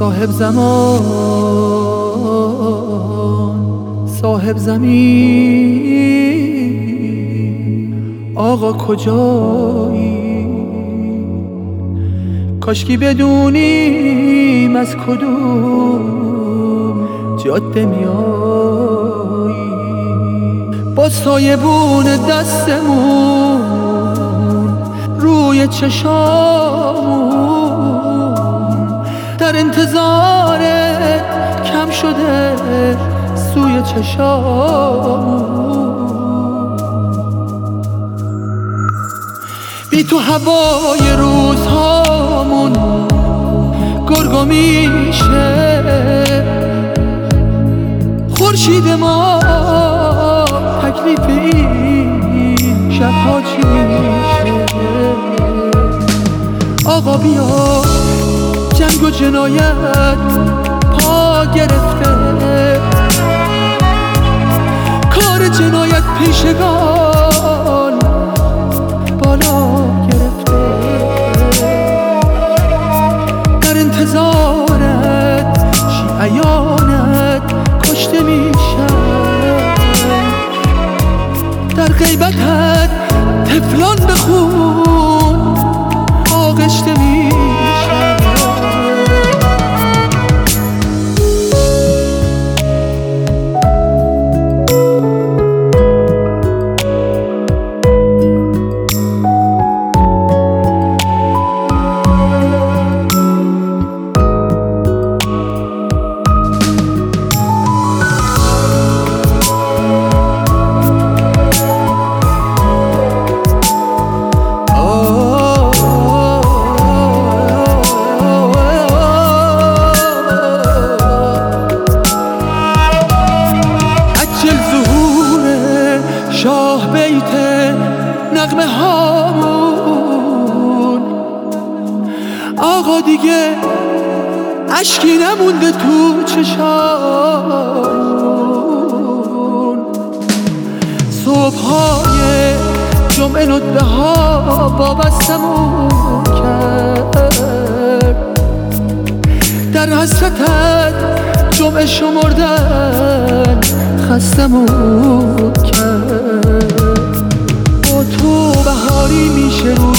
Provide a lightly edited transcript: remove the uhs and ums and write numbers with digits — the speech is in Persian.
صاحب زمان، صاحب زمین، آقا کجایی؟ کاشکی بدونیم از کدوم جاده میایی. با سایبون دستمون روی چشامون، در انتظارت کم شده سوی چشامون. بی تو هوای روزهامون گرگو میشه، خورشید ما تکلیف این شبها چی میشه؟ آقا بیا جنگ و جنایت پا گرفته، کار جنایت پیشگان بالا گرفته. در انتظارت شیعیانت کشته میشن، در غیبتت تفلان به خون آغشته میشن. شاه بیت نغمه هامون، آقا دیگه اشکی نمونده تو چشامون. صبحهای جمعه ندبه ها وابستمون کرد، در حسرتت جمعه شمردن خستمون کرد. با تو بهاری میشه رو